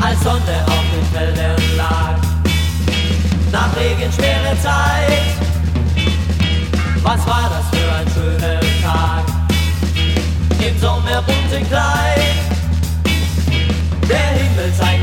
als Sonne auf den Feldern lag. Nach Regen schwere Zeit, was war das für ein schöner Tag? Im Sommerbunten Kleid, der Himmel zeigt